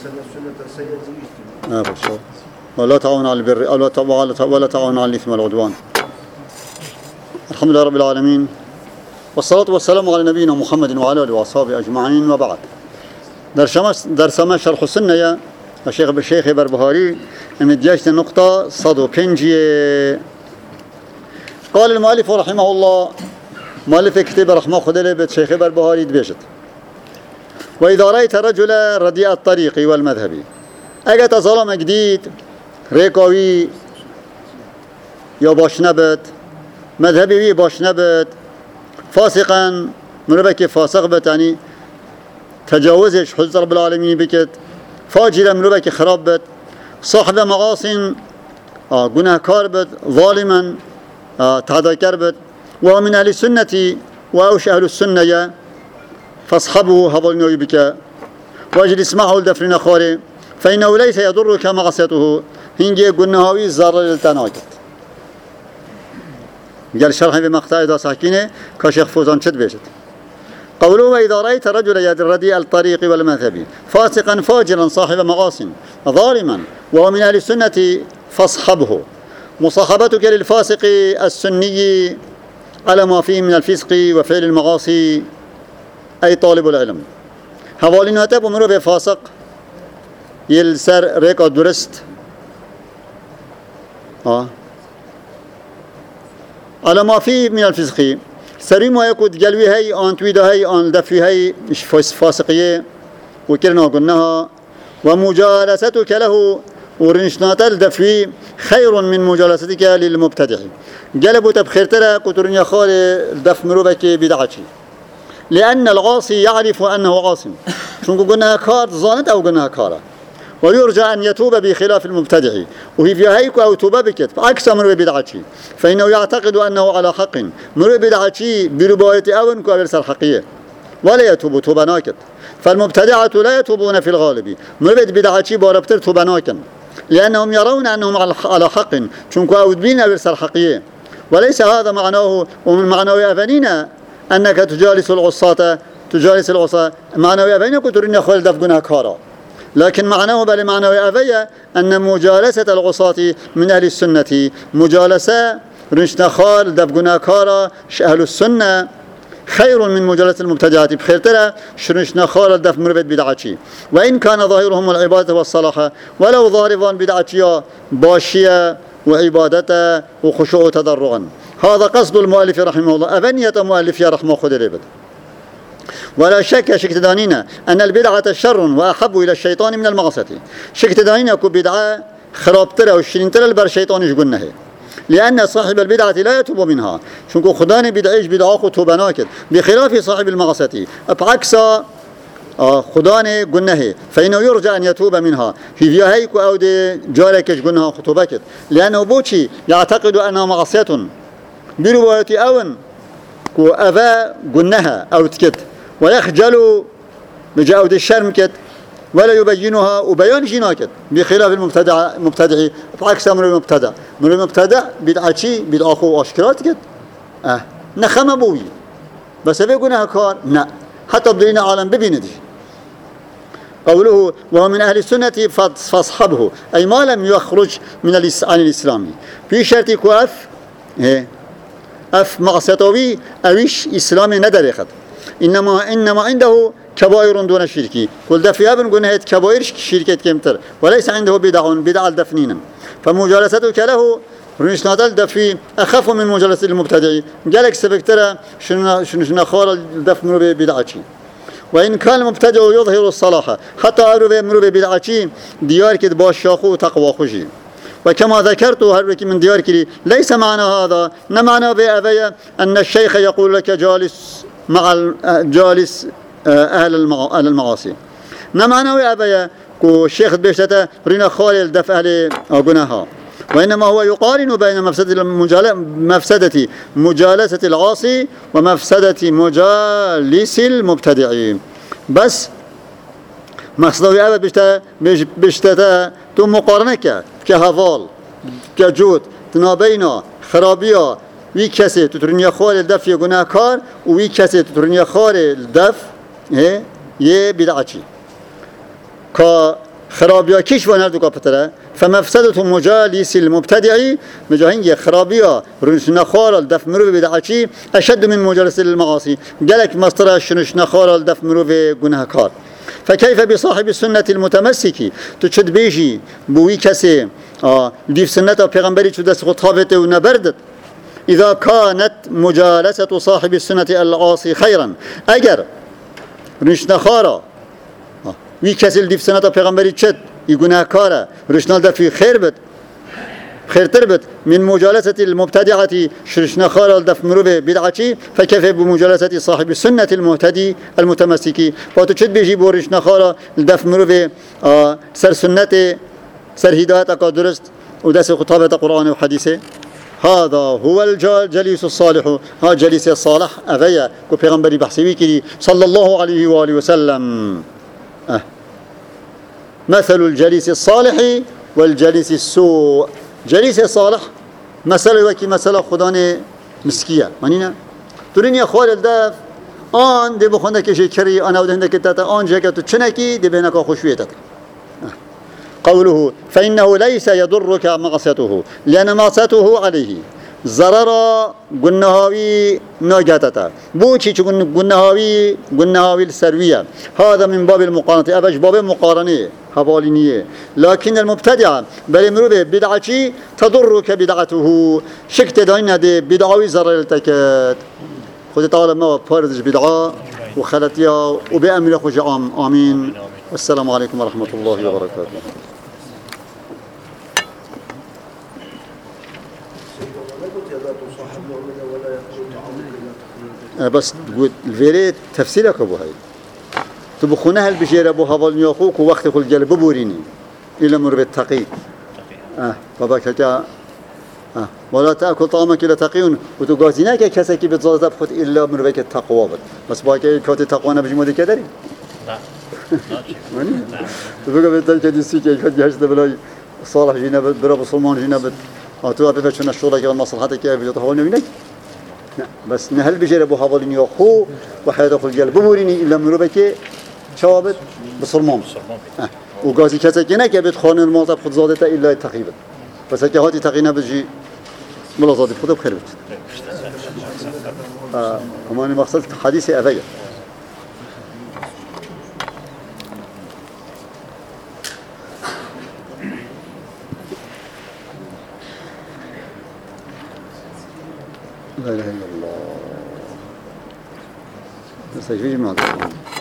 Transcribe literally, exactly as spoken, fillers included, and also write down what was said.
نعم بالشر ولا تعاون على البر ولا تعاون على الإثم والعدوان. الحمد لله رب العالمين والصلاة والسلام على نبينا محمد وعلى آله وأصحابه أجمعين وبعد. درسما شرح السنة يا الشيخ بالشيخ بربهاري مدياشت النقطة صدو بنجي. قال المؤلف رحمه الله مؤلف كتاب رحمه خدله بيت شيخ بربهاري دبيشت: وإذا رأيت رجل رديء الطريق والمذهبي أجت ظلم جديد ريكوي يا باش نبت مذهبي باش نبت فاسقا مربك فاسق بت يعني تجاوزش حزب رب العالمين بكت فاجرا مربك خراب بت صاحب معاصٍ آه گناهكار بت ظالما آه تعداكر بت ومن أهل السنة وأوش أهل السنة فاصحبه هبلنوي بك واجلس معه الدفرين خاري فإنه ليس يضرك معصيته هنجي قلناهوي الزار للتناكت. قال شرح بمقطع إذا ساكينه كشيخ فوزان شد بيشت. قوله: وإذا رأيت رجل يردي الطريق والمذهب فاسقا فاجرا صاحب معاصٍ ظالما وهو من أهل السنة فاصحبه. مصاحبتك للفاسق السني على ما فيه من الفسق وفعل المعاصي أي طالب العلم. حوالين هتاب ومرو بفاسق يلسر ريكا درست آه. على ما فيه من الفسق سري ما يكود قلبي هي آن تويدا هي آن دفي هي فاسقية وكلنا قلناها. ومجالستك له ورنشنات الدفي خير من مجالستك للمبتدع. قلبوا تبخير ترى كترنيا خالي الدف مروبك بدعتي لأن العاصي يعرف أنه عاصم شنكو قلناها كار ظانت أو قلناها كارا ويرجى أن يتوب بخلاف المبتدع وهي في هيك أو توبة بكت عكس مروي بدعتي فإنه يعتقد أنه على حق مروي بدعتي برباية أون كوابرسر حقية ولا يتوب توبة ناكت. فالمبتدعة لا يتوبون في الغالب مروي بدعتي باربتر توبة ناكن لأنهم يرون أنهم على حق شنكو أودبين أبرسر حقية وليس هذا معناه. ومن معناه أفنينا أنك تجالس العصاة تجالس العصاة معناه أفنينا كترين يخول دفقنا كارا لكن معناه بل معناه أفيا أن مجالسة العصاة من أهل السنة مجالسة رنشنا خال دفقنا كارا أهل السنة خير من مجالسة المبتدعات بخير ترى شرنشنا خال دف مربد بدعتي وإن كان ظاهرهم العبادة والصلاح ولو ظاهران بدعتي باشية وعبادته وخشوع تضرعا. هذا قصد المؤلف رحمه الله أبنية مؤلف يا رحمه خذ الابد. ولا شك شك تدانينا أن البدعة شر وأحب إلى الشيطان من المعصية. شك تدانينا كو بدعة خراب ترى والشرين ترى البر الشيطان يقولنه لأن صاحب البدعة لا يتوب منها شنكو خداني بدعيش بدعاق توبناكد بخلاف صاحب المعصية بعكس خداني قلناه فإنه يرجى أن يتوب منها في فيهايك أو دي جاركش قلناها خطوبكت لأنه بوشي يعتقد أنها معصية برواية أون كو أفا قلناها أو تكت ويخجل بجاء دي الشرمكت ولا يبينها وبيان جناكت بخلاف المبتدع مبتدعي بعكس أمر المبتدع من المبتدع بدعتي بالآخو أشكرات كت أه نخم بوي بس بيقولها كار لا حتى بدينا عالم ببيندي. قوله ومن أهل السنة فاصحبه أي ما لم يخرج من عن الإسلام في شرط كواف أف معصيته أويش إسلامي ندرخت إنما إنما عنده كبائر دون الشرك كل دفي ابن قلنا كبائر شركة كمتر وليس عنده بدع بدع الدفنين فمجالستك له رنشنات الدفي أخف من مجالسة المبتدع قالك سبكترا شنو شنو خال الدفن بدعتي. وإن كان المبتدع يظهر الصلاح حتى أروي أمر بدعتي ديار كد باشاخو وتقوى خشي. وكما ذكرت هرك من ديار كلي ليس معنى هذا نمعنى بأبي أن الشيخ يقول لك جالس مع جالس أهل المعاصي نمعنى بأبي كو الشيخ بيشته رينا خالل دف أهل أغناها وإنما هو يقارن بين مفسدة مفسدة مجالسة العاصي ومفسدة مجالس المبتدعين بس مقصده أبا بيشته بيشته تو مقارنة كهفال كجود تنابينا خرابيا وی کسی تو ترنیا خور دف یه گناه کار و وی کسی تو ترنیا خور دف یه بدعتی که خرابيا كيش ونردو كابترا فمفسدة مجالس المبتدع مجاهنجي خرابيا رنش نخار الدف مروف بدعشي أشد من مجالس المعاصي قالك مصطر شنش نخار الدف مروف جنهكار فكيف بصاحب السنة المتمسك تشد بيجي بوي كسي آه ديف سنة پیغمبري شو دست خطابته ونبردت إذا كانت مجالسة صاحب السنة العاصي خيرا أجر رنش نخارا وی کسی دیف سنت پیغمبری چت یگونه کاره رشنال دفی خیر بد خیرتر بد من مجالسة المبتدعة شرشنا خار الدف مروب بدعتي فكيف بمجالسة صاحب السنة المهتدي المتمسكي فاتو چت بيجي بورشنا خار الدف مروب سر سنة سر هداية درست ودس خطابة قرآن وحديثه هذا هو الجليس الصالح ها جليس الصالح أغيا كو پیغمبری بحثي كي صلى الله عليه وآله وسلم أه. مثل الجليس الصالح والجليس السوء جليس الصالح مثل وكي مثل خدان مسكية مانينا ترين يا خوال الدف آن دي بخونده كشي كري أنا ودهنده كتاتا آن جاكتو چنكي دي بينك خوشويتك أه. قوله فإنه ليس يضرك معصيته لأن معصيته عليه ضرر جنهاوي ناجاتتا بوشي تكون جنهاوي جنهاوي السروية هذا من باب المقارنة أبش باب مقارنة حوالينية لكن المبتدع بل مروبه بدعتي تضرك بدعته شكت داين هذه بدعوي ضرر تكت خذ تعالى ما فارز بدعة وخلتيها وبأمر خوش عام آمين والسلام عليكم ورحمة الله وبركاته. بس تقول الفيريت تفسيرك ابو هاي تبخونها البشير ابو هفال نياخوك ووقت كل جل ببوريني الى مرب التقي اه باباك تا اه ولا تاكل طعامك الا تقيون وتقازينك كسكي بتزاد بخوت الا مربك التقوى بس باقي كوت التقوى انا بجي مودي كدري لا ماني تبقى بتل كدي سيكي كد جهش بلاي صالح جينا برا بسلمان جينا بت اتو ابي فشنا الشغل كي مصلحتك كيف يتهون وينك بس نهل بجرب أبو حوالين يأخو وحياة أخو الجل بموريني إلا مروبك شابت بصرمام أه. وقاسي كسكينة كبت خان المعصب خد زادته إلا تقيبت بس هكي هاتي تقينا بجي ملا زادي خده بخير بت آه. أماني مقصد حديثي أفيا لا إله إلا الله. بس أجيب ما